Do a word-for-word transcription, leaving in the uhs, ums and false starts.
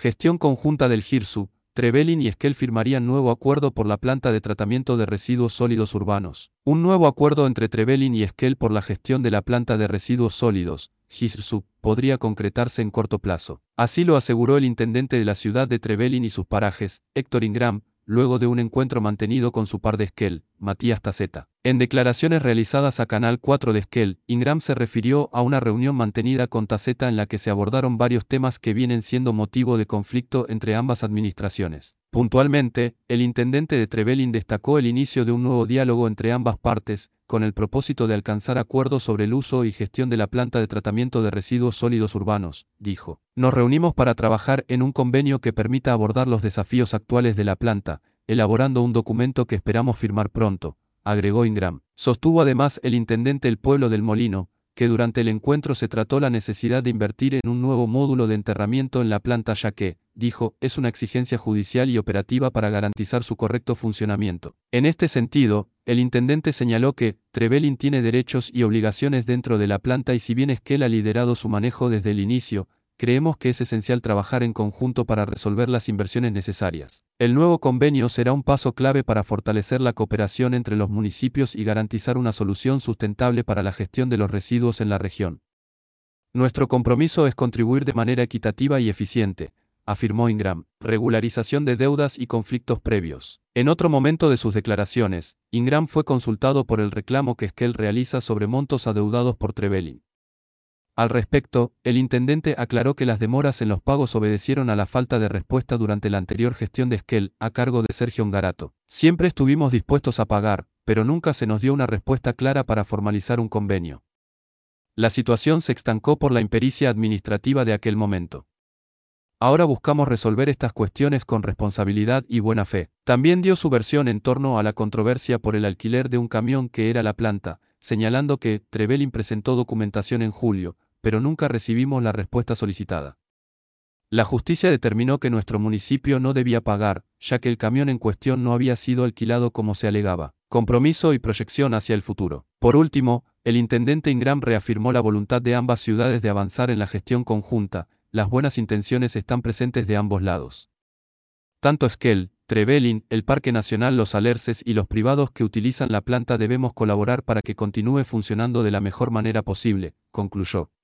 Gestión conjunta del Girsu. Trevelin y Esquel firmarían nuevo acuerdo por la planta de tratamiento de residuos sólidos urbanos. Un nuevo acuerdo entre Trevelin y Esquel por la gestión de la planta de residuos sólidos, Girsu, podría concretarse en corto plazo. Así lo aseguró el intendente de la ciudad de Trevelin y sus parajes, Héctor Ingram, luego de un encuentro mantenido con su par de Esquel, Matías Taceta. En declaraciones realizadas a Canal cuatro de Esquel, Ingram se refirió a una reunión mantenida con Taceta en la que se abordaron varios temas que vienen siendo motivo de conflicto entre ambas administraciones. Puntualmente, el intendente de Trevelin destacó el inicio de un nuevo diálogo entre ambas partes, con el propósito de alcanzar acuerdos sobre el uso y gestión de la planta de tratamiento de residuos sólidos urbanos, dijo. Nos reunimos para trabajar en un convenio que permita abordar los desafíos actuales de la planta, elaborando un documento que esperamos firmar pronto, agregó Ingram. Sostuvo además el intendente El Pueblo del Molino, que durante el encuentro se trató la necesidad de invertir en un nuevo módulo de enterramiento en la planta ya que, dijo, es una exigencia judicial y operativa para garantizar su correcto funcionamiento. En este sentido, el intendente señaló que Trevelin tiene derechos y obligaciones dentro de la planta y si bien Esquel ha liderado su manejo desde el inicio, creemos que es esencial trabajar en conjunto para resolver las inversiones necesarias. El nuevo convenio será un paso clave para fortalecer la cooperación entre los municipios y garantizar una solución sustentable para la gestión de los residuos en la región. Nuestro compromiso es contribuir de manera equitativa y eficiente, afirmó Ingram. Regularización de deudas y conflictos previos. En otro momento de sus declaraciones, Ingram fue consultado por el reclamo que Esquel realiza sobre montos adeudados por Trevelin. Al respecto, el intendente aclaró que las demoras en los pagos obedecieron a la falta de respuesta durante la anterior gestión de Esquel, a cargo de Sergio Ngarato. Siempre estuvimos dispuestos a pagar, pero nunca se nos dio una respuesta clara para formalizar un convenio. La situación se estancó por la impericia administrativa de aquel momento. Ahora buscamos resolver estas cuestiones con responsabilidad y buena fe. También dio su versión en torno a la controversia por el alquiler de un camión que era la planta, señalando que Trevelin presentó documentación en julio, pero nunca recibimos la respuesta solicitada. La justicia determinó que nuestro municipio no debía pagar, ya que el camión en cuestión no había sido alquilado como se alegaba. Compromiso y proyección hacia el futuro. Por último, el intendente Ingram reafirmó la voluntad de ambas ciudades de avanzar en la gestión conjunta. Las buenas intenciones están presentes de ambos lados. Tanto Esquel, Trevelin, el Parque Nacional Los Alerces y los privados que utilizan la planta debemos colaborar para que continúe funcionando de la mejor manera posible, concluyó.